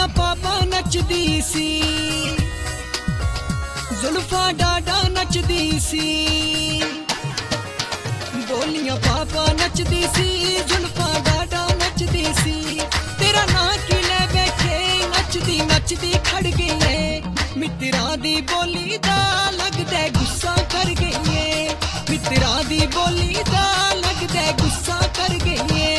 बोलियां पापा नचदी सी, जुल्फा डाडा नचदी सी। बोलियां पापा नचदी सी, जुल्फा डाडा नचदी सी। तेरा नां की ले बैठे नचदी नचदी खड़ गई है। मित्रा दी बोली दा लगदा गुस्सा कर गई है। मित्रा दी बोली दा लगदा गुस्सा कर गई है।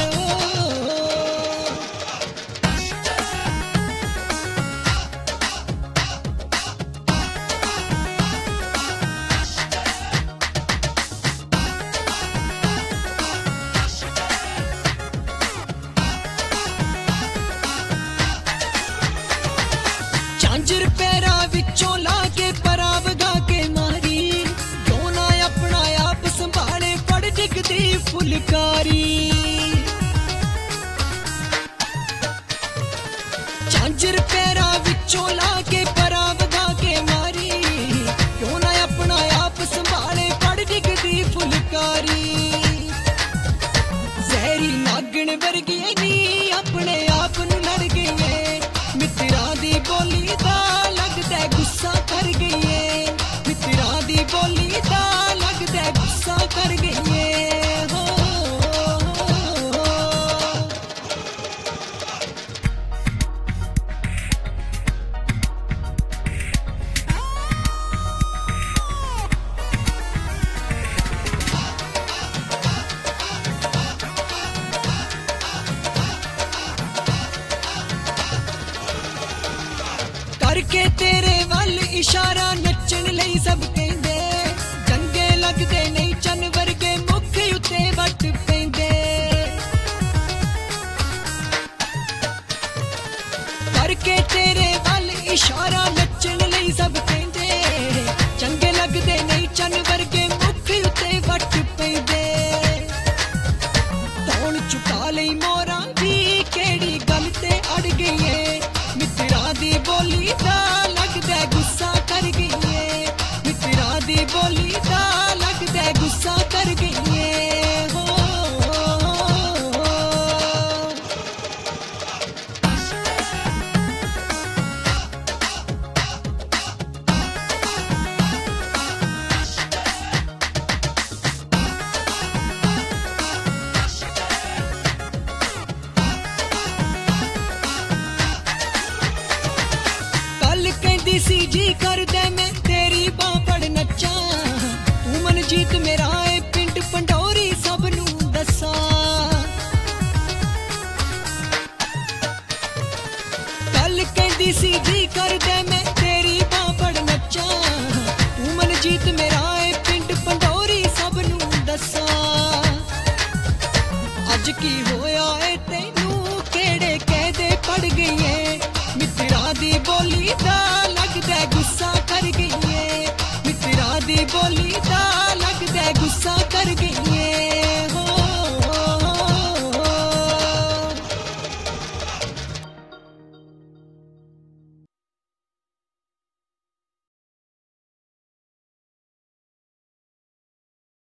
झांझर पैरा विचों ला के पराव गा के मारी, क्यों ना अपना आप संभाले पड़ डिगदी फुलकारी। झांझर पैरा विचों ला के पराव गा के मारी, क्यों ना अपना आप संभाले पड़ डिगदी फुलकारी। जहरी नागण वर्गी नी अपने आप नू लड़ गई है। मित्रा दी बोली दा लगदा गुस्सा कर गई है। मित्रा दी बोली दा लगदा गुस्सा कर गई है। हो करके तेरे वल इशारा नचन लई सब कहंदे, चंगे लगदे नहीं चन वर्गे मुख उत्ते वट पैंदे। करके तेरे वल इशारा नचन लई सब कहंदे, चंगे लगदे नहीं चन वर्गे मुख उत्ते वट पैंदे। तौण चुका लई मोरा भी केड़ी गल ते अड़ गई है। मित्रा दी बोली दा लगदा गुस्सा कर गई है। मित्रा दी बोली दा लगदा गुस्सा कर गई है। हो सी जी कर दे मैं तेरी बां पड़ नचा, तू मन जीत मेरा ए पिंड पंडोरी सब नू दसा। कल कहंदी सी जी कर दे मैं तेरी बां पड़ नचा, तू मन जीत मेरा ए पिंड पंडोरी सब नू दसा। अज की